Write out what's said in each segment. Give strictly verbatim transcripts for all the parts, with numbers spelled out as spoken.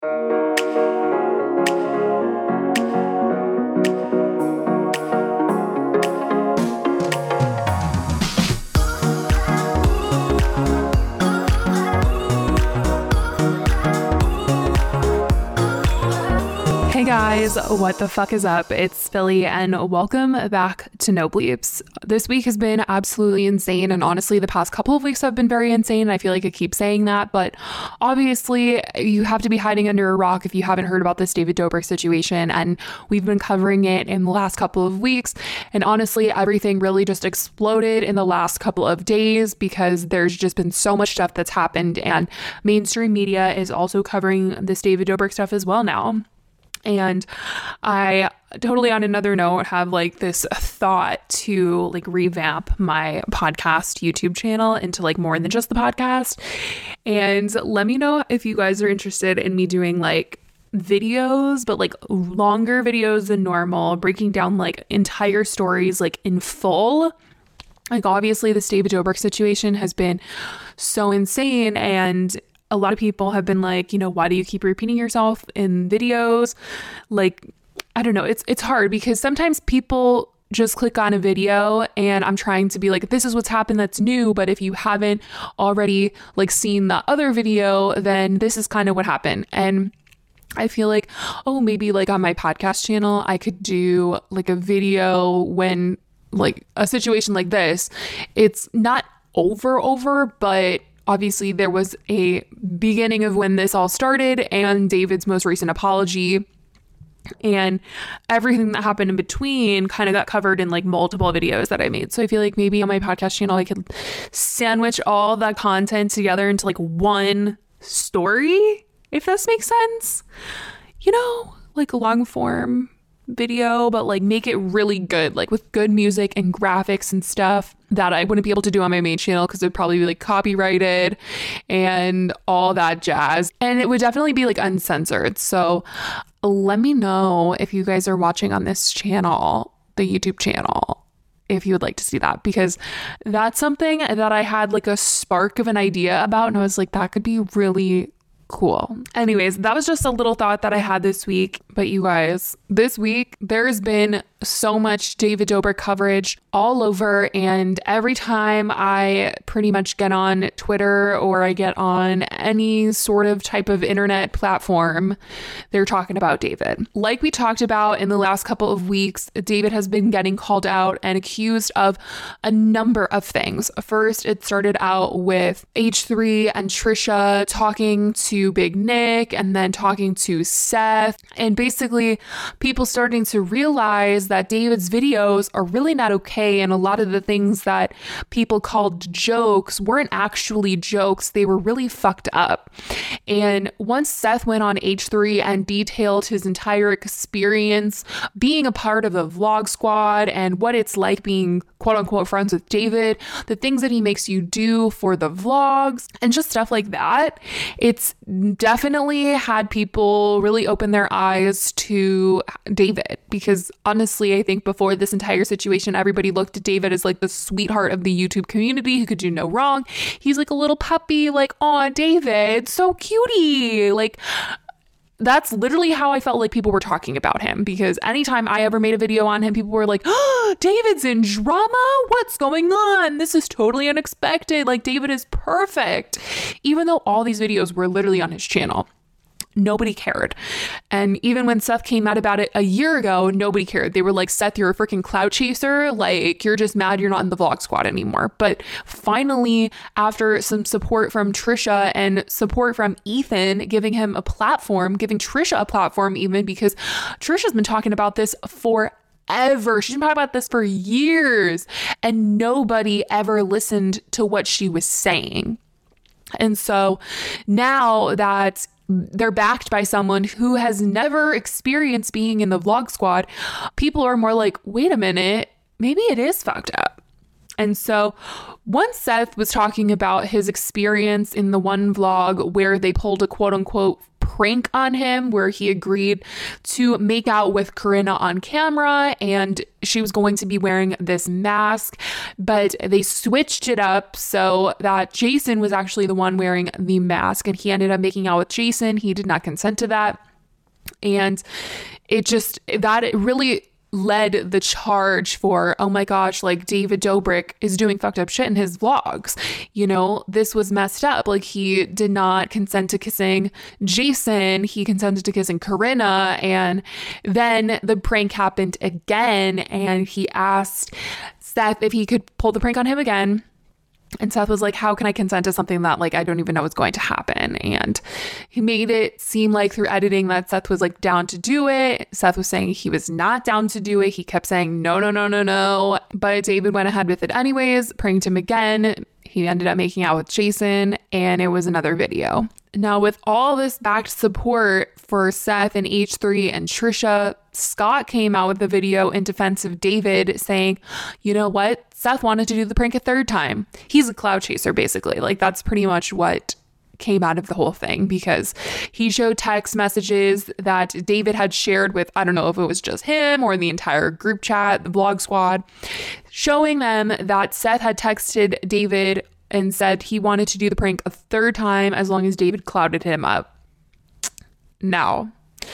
Hey guys, what the fuck is up? It's Philly and welcome back to No Bleeps. This week has been absolutely insane, and honestly the past couple of weeks have been very insane. I feel like I keep saying that, but obviously you have to be hiding under a rock if you haven't heard about this David Dobrik situation, and we've been covering it in the last couple of weeks, and honestly everything really just exploded in the last couple of days because there's just been so much stuff that's happened, and mainstream media is also covering this David Dobrik stuff as well now. And I totally, on another note, have like this thought to like revamp my podcast YouTube channel into like more than just the podcast. And let me know if you guys are interested in me doing like videos, but like longer videos than normal, breaking down like entire stories like in full. Like obviously this David Dobrik situation has been so insane, and a lot of people have been like, you know, why do you keep repeating yourself in videos? Like, I don't know. It's it's hard because sometimes people just click on a video and I'm trying to be like, this is what's happened that's new. But if you haven't already like seen the other video, then this is kind of what happened. And I feel like, oh, maybe like on my podcast channel, I could do like a video when like a situation like this, it's not over over, but obviously, there was a beginning of when this all started and David's most recent apology, and everything that happened in between kind of got covered in like multiple videos that I made. So I feel like maybe on my podcast channel, I could sandwich all that content together into like one story, if this makes sense. You know, like a long form video, but like make it really good, like with good music and graphics and stuff that I wouldn't be able to do on my main channel because it would probably be like copyrighted and all that jazz, and it would definitely be like uncensored. So let me know if you guys are watching on this channel, the YouTube channel, if you would like to see that, because that's something that I had like a spark of an idea about, and I was like, that could be really cool. Anyways, that was just a little thought that I had this week. But you guys, this week there's been so much David Dobrik coverage all over, and every time I pretty much get on Twitter or I get on any sort of type of internet platform, they're talking about David. Like we talked about in the last couple of weeks, David has been getting called out and accused of a number of things. First, it started out with H three and Trisha talking to Big Nick and then talking to Seth, and basically people starting to realize that David's videos are really not okay, and a lot of the things that people called jokes weren't actually jokes. They were really fucked up. And once Seth went on H three and detailed his entire experience being a part of the Vlog Squad and what it's like being quote unquote friends with David, the things that he makes you do for the vlogs and just stuff like that, it's definitely had people really open their eyes to David, because honestly, I think before this entire situation, everybody looked at David as like the sweetheart of the YouTube community who could do no wrong. He's like a little puppy, like, aw, David, so cutie. Like, that's literally how I felt like people were talking about him, because anytime I ever made a video on him, people were like, oh, David's in drama? What's going on? This is totally unexpected. Like, David is perfect. Even though all these videos were literally on his channel. Nobody cared. And even when Seth came out about it a year ago, nobody cared. They were like, Seth, you're a freaking clout chaser. Like, you're just mad you're not in the Vlog Squad anymore. But finally, after some support from Trisha and support from Ethan giving him a platform, giving Trisha a platform even, because Trisha's been talking about this for Ever. She's been talking about this for years, and nobody ever listened to what she was saying. And so now that they're backed by someone who has never experienced being in the Vlog Squad, people are more like, wait a minute, maybe it is fucked up. And so once Seth was talking about his experience in the one vlog where they pulled a quote unquote prank on him where he agreed to make out with Corinna on camera, and she was going to be wearing this mask, but they switched it up so that Jason was actually the one wearing the mask, and he ended up making out with Jason. He did not consent to that. And it just, that it really led the charge for, oh my gosh, like David Dobrik is doing fucked up shit in his vlogs. You know, this was messed up. Like, he did not consent to kissing Jason. He consented to kissing Corinna. And then the prank happened again. And he asked Seth if he could pull the prank on him again. And Seth was like, how can I consent to something that, like, I don't even know what's going to happen? And he made it seem like through editing that Seth was, like, down to do it. Seth was saying he was not down to do it. He kept saying, no, no, no, no, no. But David went ahead with it anyways, pranked him again. He ended up making out with Jason, and it was another video. Now, with all this backed support for Seth and H three and Trisha, Scott came out with a video in defense of David saying, you know what? Seth wanted to do the prank a third time. He's a cloud chaser, basically. Like, that's pretty much what came out of the whole thing, because he showed text messages that David had shared with, I don't know if it was just him or the entire group chat, the vlog squad, showing them that Seth had texted David and said he wanted to do the prank a third time as long as David clouded him up. Now,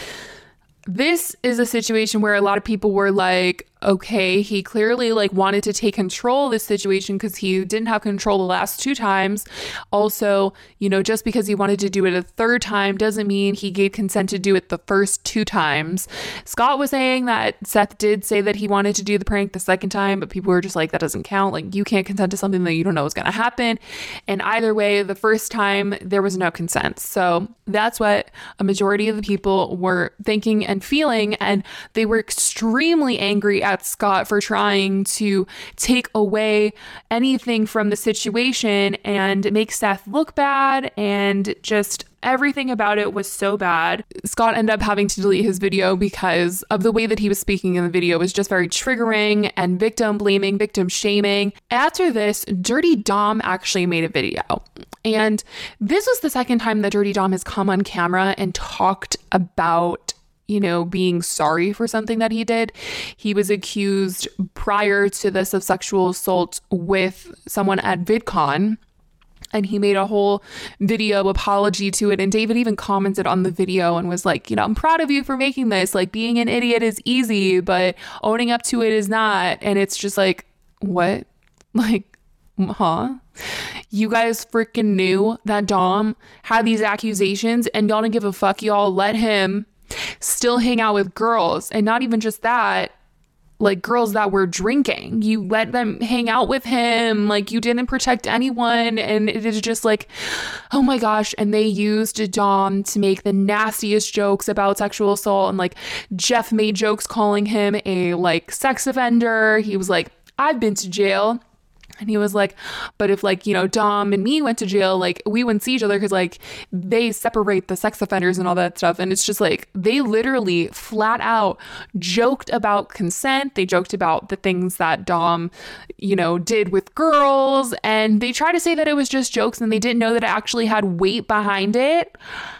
this is a situation where a lot of people were like, okay, he clearly like wanted to take control of this situation because he didn't have control the last two times. Also, you know, just because he wanted to do it a third time doesn't mean he gave consent to do it the first two times. Scott was saying that Seth did say that he wanted to do the prank the second time, but people were just like, that doesn't count. Like, you can't consent to something that you don't know is going to happen. And either way, the first time there was no consent. So that's what a majority of the people were thinking and feeling. And they were extremely angry at Scott for trying to take away anything from the situation and make Seth look bad, and just everything about it was so bad. Scott ended up having to delete his video because of the way that he was speaking in the video was just very triggering and victim blaming, victim shaming. After this, Dirty Dom actually made a video. And this was the second time that Dirty Dom has come on camera and talked about, you know, being sorry for something that he did. He was accused prior to this of sexual assault with someone at VidCon, and he made a whole video apology to it. And David even commented on the video and was like, you know, I'm proud of you for making this. Like, being an idiot is easy, but owning up to it is not. And it's just like, what? Like, huh? You guys freaking knew that Dom had these accusations and y'all didn't give a fuck. Y'all let him still hang out with girls, and not even just that, like girls that were drinking. You let them hang out with him. Like, you didn't protect anyone. And it is just like, oh my gosh. And they used Dom to make the nastiest jokes about sexual assault. And like, Jeff made jokes calling him a like sex offender. He was like, I've been to jail. And he was like, but if like, you know, Dom and me went to jail, like we wouldn't see each other because like they separate the sex offenders and all that stuff. And it's just like, they literally flat out joked about consent. They joked about the things that Dom, you know, did with girls. And they tried to say that it was just jokes, and they didn't know that it actually had weight behind it.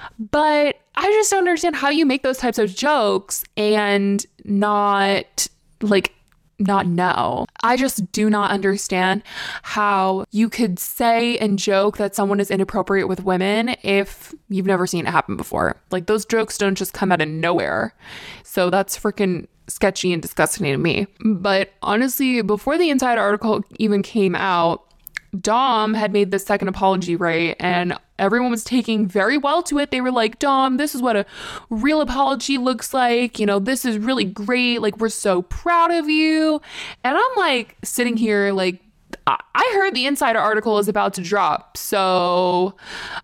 But I just don't understand how you make those types of jokes and not like not know. I just do not understand how you could say and joke that someone is inappropriate with women if you've never seen it happen before. Like, those jokes don't just come out of nowhere. So that's freaking sketchy and disgusting to me. But honestly, before the Inside article even came out, Dom had made the second apology, right? And everyone was taking very well to it. They were like, Dom, this is what a real apology looks like. You know, this is really great. Like, we're so proud of you. And I'm like sitting here like, I heard the Insider article is about to drop. So,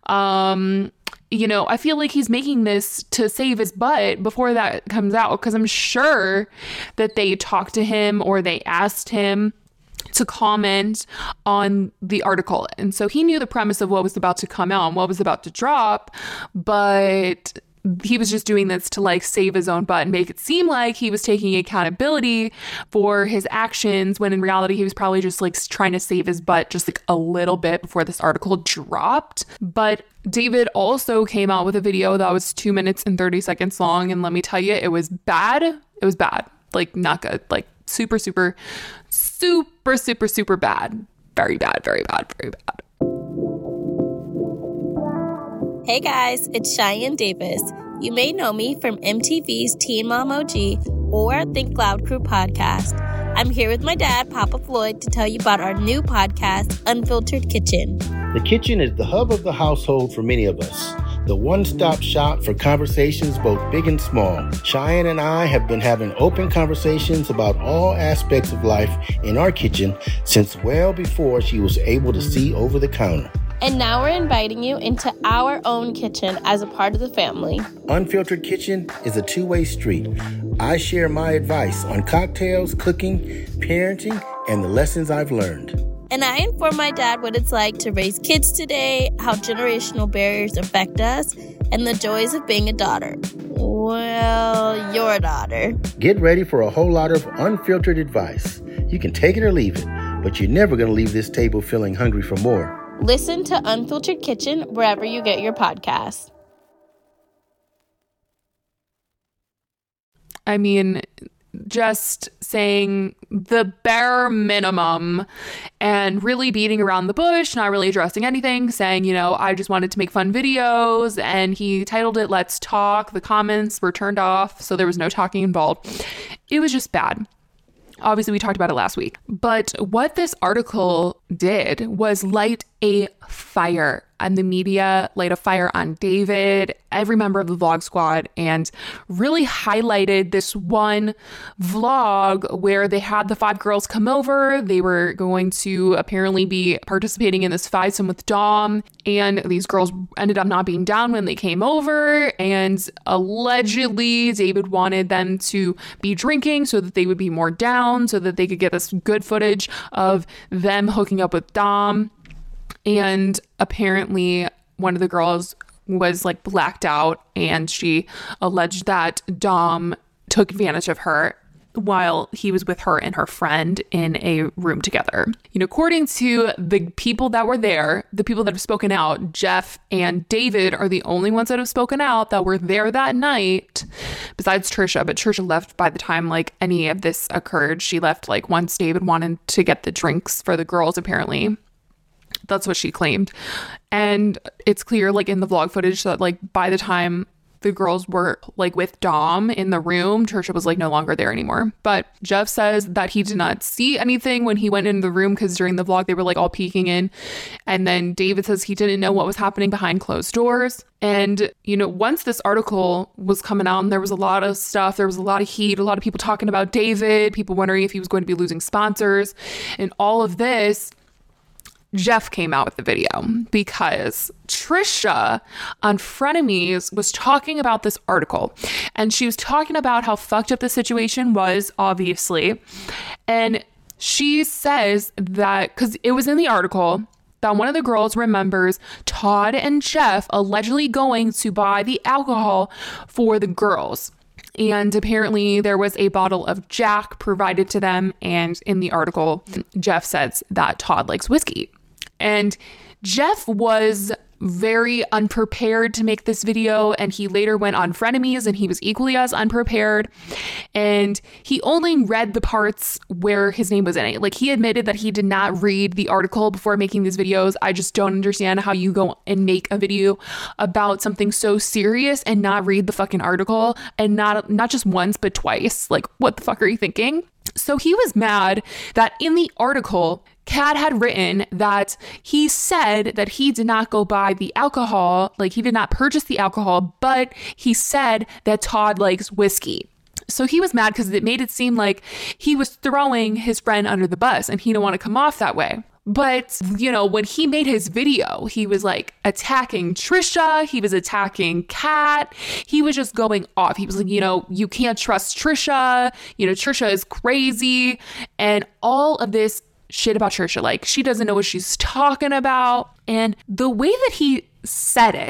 um, you know, I feel like he's making this to save his butt before that comes out, because I'm sure that they talked to him or they asked him to comment on the article. And so he knew the premise of what was about to come out and what was about to drop. But he was just doing this to like save his own butt and make it seem like he was taking accountability for his actions, when in reality he was probably just like trying to save his butt just like a little bit before this article dropped. But David also came out with a video that was two minutes and thirty seconds long, and let me tell you, it was bad. It was bad. Like, not good. Like, super, super, super, super, super bad. Very bad, very bad, very bad. Hey guys, it's Cheyenne Davis. You may know me from M T V's Teen Mom O G or Think Loud Crew podcast. I'm here with my dad, Papa Floyd, to tell you about our new podcast, Unfiltered Kitchen. The kitchen is the hub of the household for many of us. The one-stop shop for conversations both big and small. Cheyenne and I have been having open conversations about all aspects of life in our kitchen since well before she was able to see over the counter. And now we're inviting you into our own kitchen as a part of the family. Unfiltered Kitchen is a two-way street. I share my advice on cocktails, cooking, parenting, and the lessons I've learned. And I inform my dad what it's like to raise kids today, how generational barriers affect us, and the joys of being a daughter. Well, your daughter. Get ready for a whole lot of unfiltered advice. You can take it or leave it, but you're never going to leave this table feeling hungry for more. Listen to Unfiltered Kitchen wherever you get your podcasts. I mean, just saying the bare minimum and really beating around the bush, not really addressing anything, saying, you know, I just wanted to make fun videos, and he titled it Let's Talk. The comments were turned off, so there was no talking involved. It was just bad. Obviously, we talked about it last week. But what this article did was light a fire, and the media light a fire on David, every member of the Vlog Squad, and really highlighted this one vlog where they had the five girls come over. They were going to apparently be participating in this fivesome with Dom, and these girls ended up not being down when they came over, and allegedly David wanted them to be drinking so that they would be more down, so that they could get this good footage of them hooking up with Dom. And apparently one of the girls was like blacked out, and she alleged that Dom took advantage of her while he was with her and her friend in a room together. You know, according to the people that were there, the people that have spoken out, Jeff and David are the only ones that have spoken out that were there that night, besides Trisha. But Trisha left by the time like any of this occurred. She left like once David wanted to get the drinks for the girls, apparently. That's what she claimed. And it's clear, like, in the vlog footage that, like, by the time the girls were, like, with Dom in the room, Trisha was, like, no longer there anymore. But Jeff says that he did not see anything when he went into the room, because during the vlog, they were, like, all peeking in. And then David says he didn't know what was happening behind closed doors. And, you know, once this article was coming out, and there was a lot of stuff, there was a lot of heat, a lot of people talking about David, people wondering if he was going to be losing sponsors, and all of this, Jeff came out with the video because Trisha on Frenemies was talking about this article, and she was talking about how fucked up the situation was, obviously. And she says that, because it was in the article, that one of the girls remembers Todd and Jeff allegedly going to buy the alcohol for the girls. And apparently there was a bottle of Jack provided to them. And in the article, Jeff says that Todd likes whiskey. And Jeff was very unprepared to make this video, and he later went on Frenemies and he was equally as unprepared, and he only read the parts where his name was in it. Like, he admitted that he did not read the article before making these videos. I just don't understand how you go and make a video about something so serious and not read the fucking article, and not not just once but twice. Like, what the fuck are you thinking? So he was mad that in the article, Kat had written that he said that he did not go buy the alcohol, like he did not purchase the alcohol, but he said that Todd likes whiskey. So he was mad because it made it seem like he was throwing his friend under the bus, and he didn't want to come off that way. But, you know, when he made his video, he was like attacking Trisha. He was attacking Kat. He was just going off. He was like, you know, you can't trust Trisha. You know, Trisha is crazy. And all of this shit about Trisha. Like, she doesn't know what she's talking about. And the way that he said it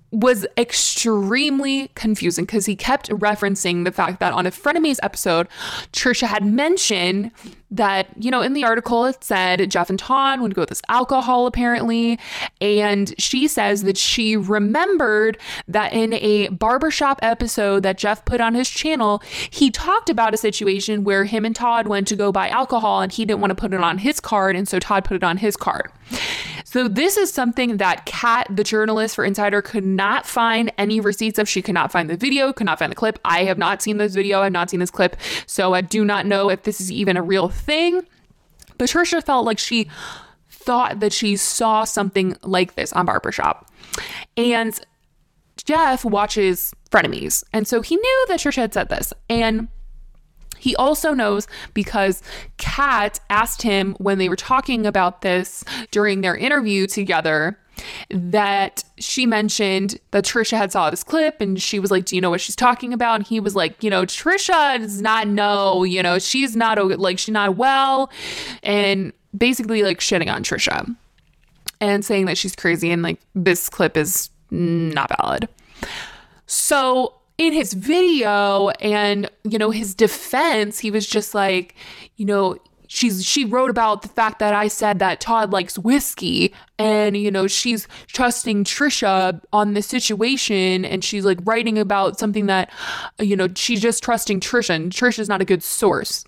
was extremely confusing because he kept referencing the fact that on a Frenemies episode, Trisha had mentioned that, you know, in the article it said Jeff and Todd would go with this alcohol apparently. And she says that she remembered that in a barbershop episode that Jeff put on his channel, he talked about a situation where him and Todd went to go buy alcohol and he didn't want to put it on his card. And so Todd put it on his card. So this is something that Kat, the journalist for Insider, could not find any receipts of. She could not find the video, could not find the clip. I have not seen this video. I've not seen this clip. So I do not know if this is even a real thing. But Trisha felt like she thought that she saw something like this on Barbershop. And Jeff watches Frenemies. And so he knew that Trisha had said this. And he also knows because Kat asked him when they were talking about this during their interview together that she mentioned that Trisha had saw this clip and she was like, do you know what she's talking about? And he was like, you know, Trisha does not know, you know, she's not like, she's not well, and basically like shitting on Trisha and saying that she's crazy and like this clip is not valid. So in his video and, you know, his defense, he was just like, you know, she's she wrote about the fact that I said that Todd likes whiskey and, you know, she's trusting Trisha on this situation and she's like writing about something that, you know, she's just trusting Trisha and Trisha's not a good source.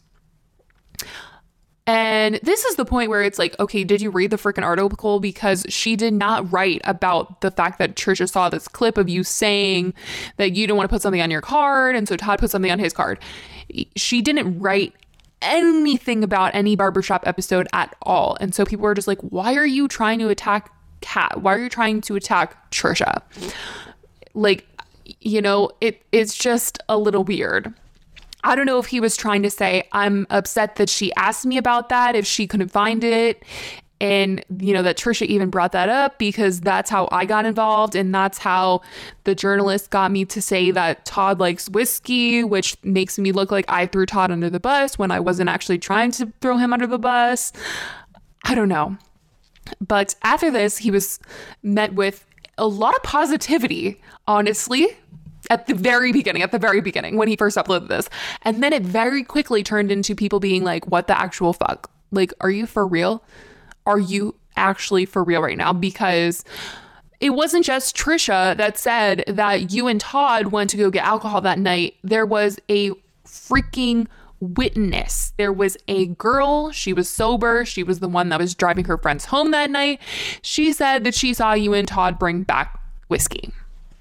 And this is the point where it's like, okay, did you read the freaking article? Because she did not write about the fact that Trisha saw this clip of you saying that you don't want to put something on your card. And so Todd put something on his card. She didn't write anything about any Barbershop episode at all. And so people were just like, why are you trying to attack Kat? Why are you trying to attack Trisha? Like, you know, it it's just a little weird. I don't know if he was trying to say, I'm upset that she asked me about that, if she couldn't find it. And, you know, that Trisha even brought that up because that's how I got involved. And that's how the journalist got me to say that Todd likes whiskey, which makes me look like I threw Todd under the bus when I wasn't actually trying to throw him under the bus. I don't know. But after this, he was met with a lot of positivity, honestly. At the very beginning, at the very beginning, when he first uploaded this. And then it very quickly turned into people being like, what the actual fuck? Like, are you for real? Are you actually for real right now? Because it wasn't just Trisha that said that you and Todd went to go get alcohol that night. There was a freaking witness. There was a girl. She was sober. She was the one that was driving her friends home that night. She said that she saw you and Todd bring back whiskey.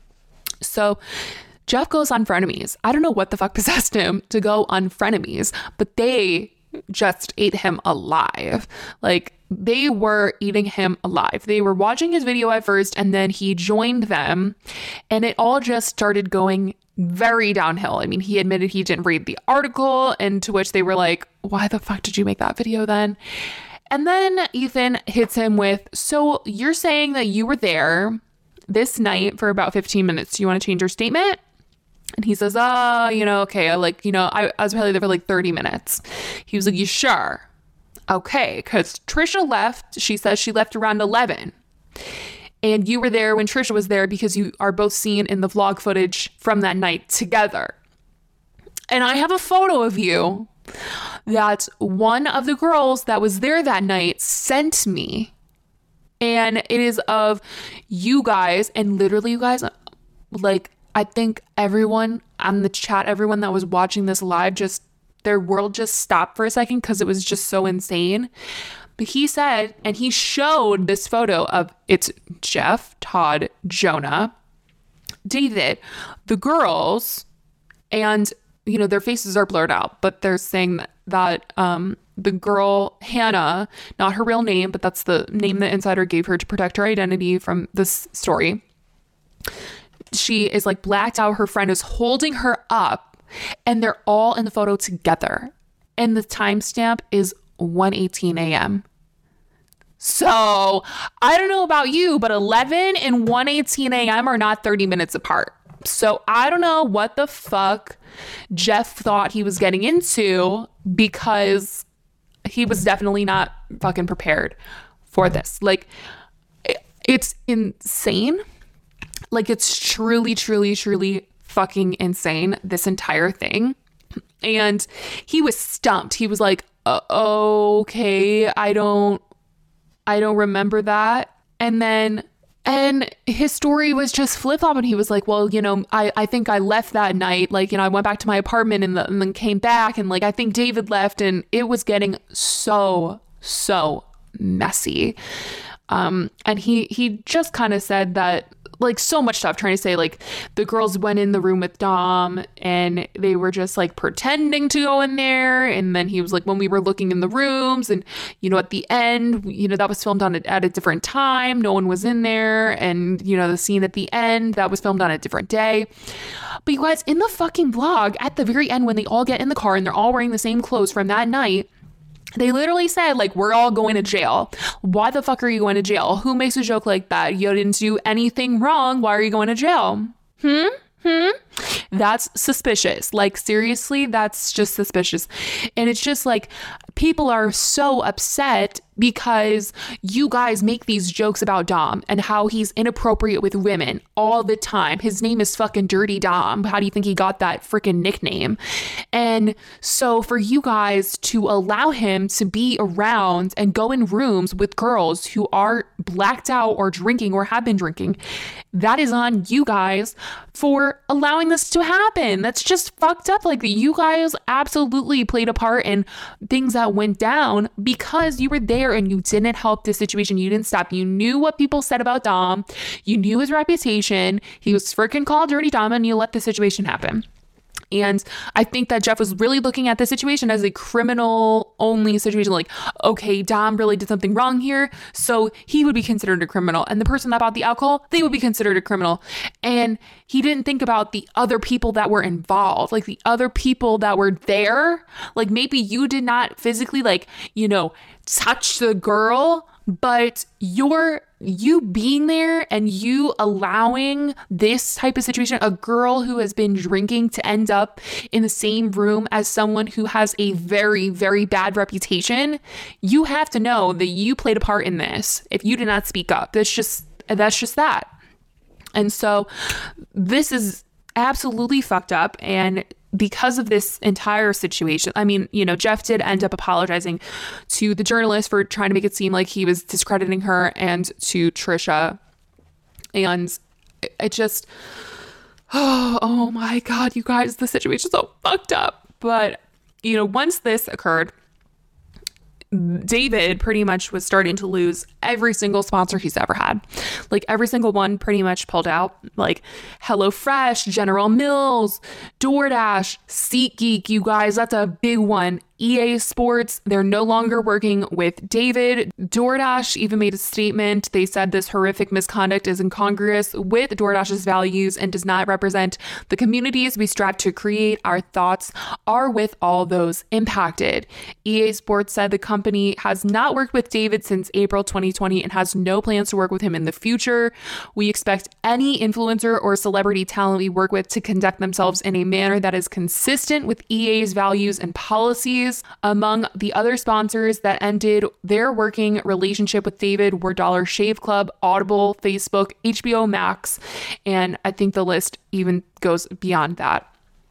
So Jeff goes on Frenemies. I don't know what the fuck possessed him to go on Frenemies, but they just ate him alive. Like, they were eating him alive. They were watching his video at first, and then he joined them, and it all just started going very downhill. I mean, he admitted he didn't read the article, and to which they were like, why the fuck did you make that video then? And then Ethan hits him with, so you're saying that you were there this night for about fifteen minutes. Do you want to change your statement? And he says, oh, you know, okay. I like, you know, I, I was probably there for like thirty minutes. He was like, you sure? Okay. Because Trisha left. She says she left around eleven. And you were there when Trisha was there because you are both seen in the vlog footage from that night together. And I have a photo of you that one of the girls that was there that night sent me. And it is of you guys, and literally you guys, like, I think everyone on the chat, everyone that was watching this live, just their world just stopped for a second because it was just so insane. But he said, and he showed this photo of, it's Jeff, Todd, Jonah, David, the girls, and, you know, their faces are blurred out, but they're saying that, that um, the girl, Hannah, not her real name, but that's the name that Insider gave her to protect her identity from this story. She is like blacked out. Her friend is holding her up and they're all in the photo together. And the timestamp is one eighteen a.m. So I don't know about you, but eleven and one eighteen a.m. are not thirty minutes apart. So I don't know what the fuck Jeff thought he was getting into, because he was definitely not fucking prepared for this. Like, it's insane. Like, it's truly, truly, truly fucking insane, this entire thing. And he was stumped. He was like, uh, okay, I don't, I don't remember that. And then, and his story was just flip-flop. And he was like, well, you know, I, I think I left that night. Like, you know, I went back to my apartment and, the, and then came back. And like, I think David left, and it was getting so, so messy. Um, and he, he just kind of said that, like, so much stuff, trying to say, like, the girls went in the room with Dom and they were just like pretending to go in there. And then he was like, when we were looking in the rooms, and, you know, at the end, you know, that was filmed on a, at a different time. No one was in there. And, you know, the scene at the end, that was filmed on a different day. But you guys, in the fucking vlog, at the very end, when they all get in the car and they're all wearing the same clothes from that night, they literally said, like, we're all going to jail. Why the fuck are you going to jail? Who makes a joke like that? You didn't do anything wrong. Why are you going to jail? Hmm? Hmm? That's suspicious. Like, seriously, that's just suspicious. And it's just like, people are so upset because you guys make these jokes about Dom and how he's inappropriate with women all the time. His name is fucking Dirty Dom. How do you think he got that freaking nickname? And so for you guys to allow him to be around and go in rooms with girls who are blacked out or drinking or have been drinking, that is on you guys for allowing this to happen. That's just fucked up. Like, you guys absolutely played a part in things that went down because you were there and you didn't help the situation. You didn't stop. You knew what people said about Dom. You knew his reputation. He was freaking called Dirty Dom, and you let the situation happen. And I think that Jeff was really looking at the situation as a criminal only situation. Like, okay, Dom really did something wrong here, so he would be considered a criminal. And the person that bought the alcohol, they would be considered a criminal. And he didn't think about the other people that were involved, like the other people that were there. Like, maybe you did not physically, like, you know, touch the girl, but you're you being there and you allowing this type of situation, a girl who has been drinking, to end up in the same room as someone who has a very, very bad reputation, you have to know that you played a part in this. If you did not speak up, that's just, that's just that. And so this is absolutely fucked up. And because of this entire situation, I mean, you know, Jeff did end up apologizing to the journalist for trying to make it seem like he was discrediting her, and to Trisha. And it just, oh, oh my God, you guys, the situation's so fucked up. But, you know, once this occurred, David pretty much was starting to lose every single sponsor he's ever had. Like, every single one pretty much pulled out. Like HelloFresh, General Mills, DoorDash, SeatGeek, you guys, that's a big one. E A Sports, they're no longer working with David. DoorDash even made a statement. They said this horrific misconduct is incongruous with DoorDash's values and does not represent the communities we strive to create. Our thoughts are with all those impacted. E A Sports said the company has not worked with David since April twenty twenty and has no plans to work with him in the future. We expect any influencer or celebrity talent we work with to conduct themselves in a manner that is consistent with E A's values and policies. Among the other sponsors that ended their working relationship with David were Dollar Shave Club, Audible, Facebook, H B O Max, and I think the list even goes beyond that.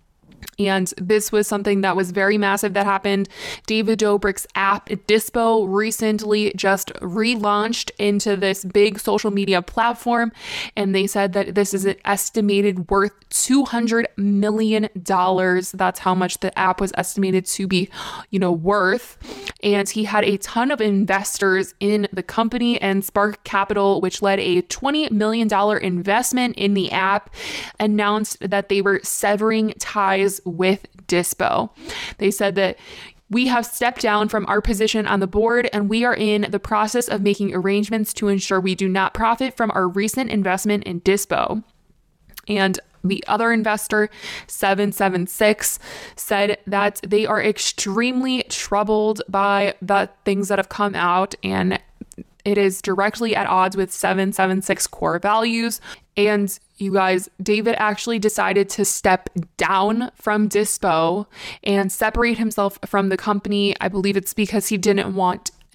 And this was something that was very massive that happened. David Dobrik's app, Dispo, recently just relaunched into this big social media platform. And they said that this is an estimated worth two hundred million dollars. That's how much the app was estimated to be, you know, worth. And he had a ton of investors in the company, and Spark Capital, which led a twenty million dollars investment in the app, announced that they were severing ties with Dispo. They said that we have stepped down from our position on the board, and we are in the process of making arrangements to ensure we do not profit from our recent investment in Dispo. And the other investor, seven seven six, said that they are extremely troubled by the things that have come out, and it is directly at odds with seven seven six core values. And you guys, David actually decided to step down from Dispo and separate himself from the company. I believe it's because he didn't want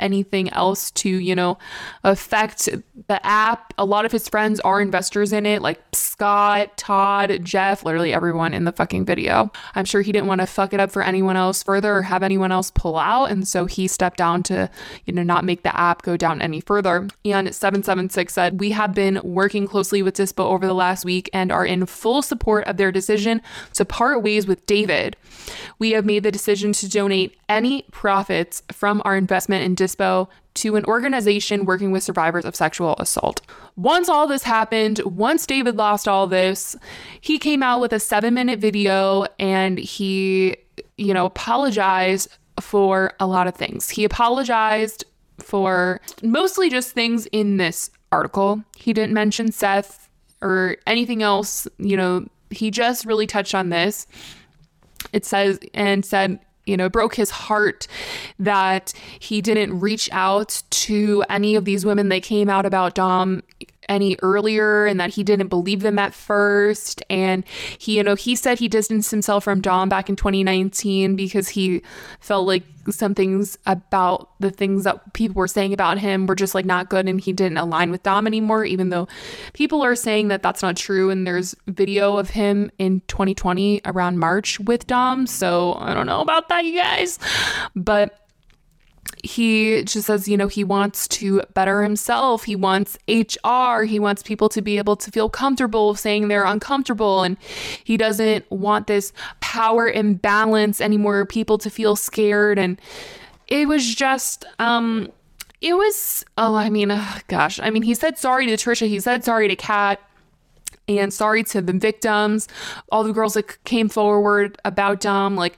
anything else to, you know, affect the app. A lot of his friends are investors in it, like Scott, Todd, Jeff, literally everyone in the fucking video. I'm sure he didn't want to fuck it up for anyone else further or have anyone else pull out. And so he stepped down to, you know, not make the app go down any further. And seven seven six said, we have been working closely with Dispo over the last week and are in full support of their decision to part ways with David. We have made the decision to donate any profits from our investment in Dispo to an organization working with survivors of sexual assault. Once all this happened, once David lost all this, he came out with a seven minute video and he, you know, apologized for a lot of things. He apologized for mostly just things in this article. He didn't mention Seth or anything else. You know, he just really touched on this. It says, and said, you know, it broke his heart that he didn't reach out to any of these women that came out about Dom any earlier, and that he didn't believe them at first. And he, you know, he said he distanced himself from Dom back in twenty nineteen because he felt like some things about the things that people were saying about him were just like not good, and he didn't align with Dom anymore, even though people are saying that that's not true. And there's video of him in twenty twenty around March with Dom. So I don't know about that, you guys, but he just says, you know, he wants to better himself. He wants H R. He wants people to be able to feel comfortable saying they're uncomfortable. And he doesn't want this power imbalance anymore, people to feel scared. And it was just, um, it was, oh, I mean, uh, gosh, I mean, he said sorry to Trisha. He said sorry to Kat. And sorry to the victims, all the girls that came forward about Dom, like,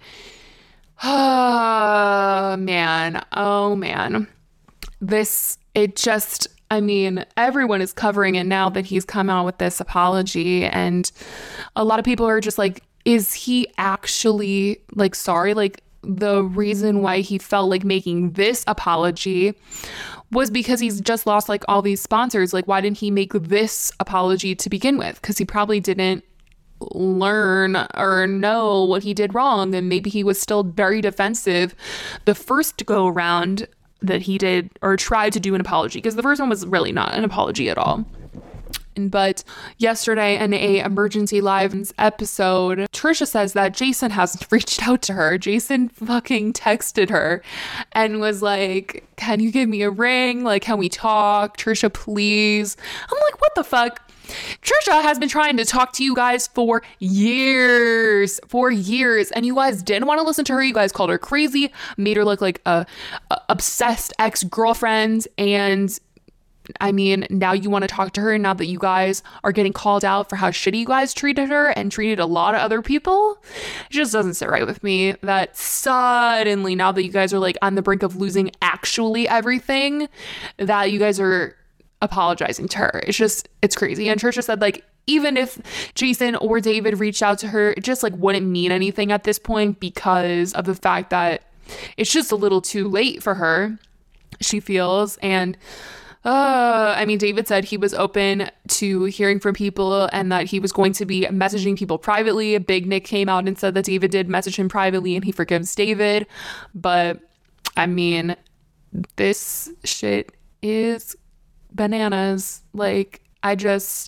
oh man, oh man, this, it just, I mean, everyone is covering it now that he's come out with this apology, and a lot of people are just like, is he actually like sorry? Like, the reason why he felt like making this apology was because he's just lost like all these sponsors. Like, why didn't he make this apology to begin with? Because he probably didn't learn or know what he did wrong, and maybe he was still very defensive the first go around that he did or tried to do an apology, because the first one was really not an apology at all. But yesterday in a emergency live episode, Trisha says that Jason hasn't reached out to her. Jason fucking texted her and was like, can you give me a ring? Like, can we talk? Trisha, please. I'm like, what the fuck? Trisha has been trying to talk to you guys for years, for years, and you guys didn't want to listen to her. You guys called her crazy, made her look like a, a obsessed ex-girlfriend, and I mean, now you want to talk to her now that you guys are getting called out for how shitty you guys treated her and treated a lot of other people. It just doesn't sit right with me that suddenly, now that you guys are like on the brink of losing actually everything, that you guys are apologizing to her. It's just, it's crazy. And Trisha said, like, even if Jason or David reached out to her, it just like wouldn't mean anything at this point because of the fact that it's just a little too late for her, she feels. And Uh, I mean, David said he was open to hearing from people and that he was going to be messaging people privately. Big Nick came out and said that David did message him privately and he forgives David. But I mean, this shit is bananas. Like, I just,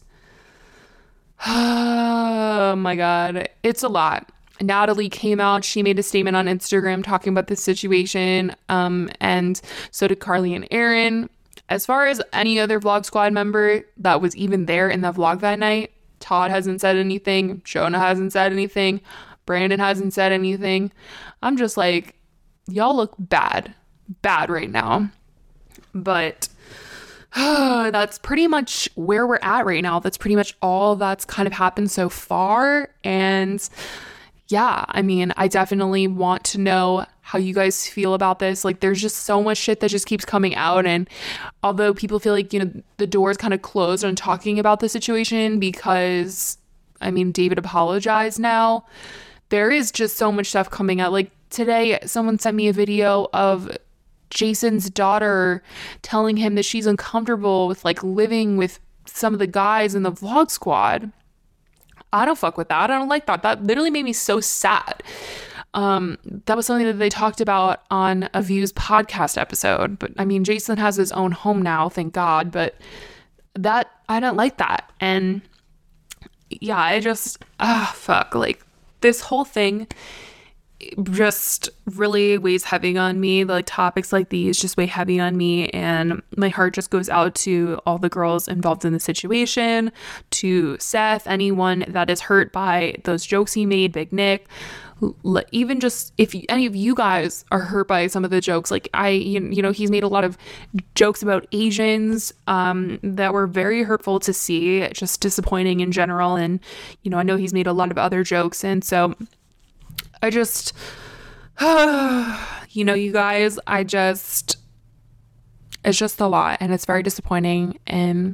oh my God, it's a lot. Natalie came out. She made a statement on Instagram talking about this situation. Um, and so did Carly and Aaron. As far as any other Vlog Squad member that was even there in the vlog that night, Todd hasn't said anything. Jonah hasn't said anything. Brandon hasn't said anything. I'm just like, y'all look bad. Bad right now. But uh, that's pretty much where we're at right now. That's pretty much all that's kind of happened so far. And yeah, I mean, I definitely want to know how you guys feel about this. Like, there's just so much shit that just keeps coming out. And although people feel like, you know, the door is kind of closed on talking about the situation because, I mean, David apologized now, there is just so much stuff coming out. Like today, someone sent me a video of Jason's daughter telling him that she's uncomfortable with like living with some of the guys in the Vlog Squad. I don't fuck with that. I don't like that. That literally made me so sad. Um, that was something that they talked about on a Views podcast episode. But I mean, Jason has his own home now, thank God. But that, I don't like that. And yeah, I just, ah, fuck, like this whole thing just really weighs heavy on me. Like topics like these just weigh heavy on me, and my heart just goes out to all the girls involved in the situation, to Seth, anyone that is hurt by those jokes he made, Big Nick. Even just if you, any of you guys are hurt by some of the jokes, like I, you, you know, he's made a lot of jokes about Asians um, that were very hurtful to see, just disappointing in general. And, you know, I know he's made a lot of other jokes. And so I just, you know, you guys, I just, it's just a lot, and it's very disappointing. And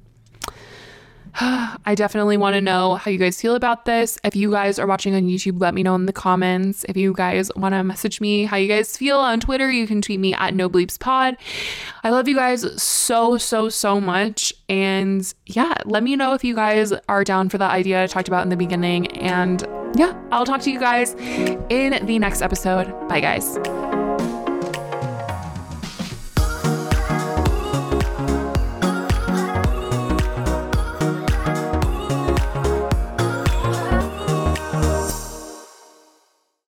I definitely want to know how you guys feel about this. If you guys are watching on YouTube, let me know in the comments. If you guys want to message me how you guys feel on Twitter, you can tweet me at NoBleepsPod. I love you guys so, so, so much. And yeah, let me know if you guys are down for the idea I talked about in the beginning. And yeah, I'll talk to you guys in the next episode. Bye, guys.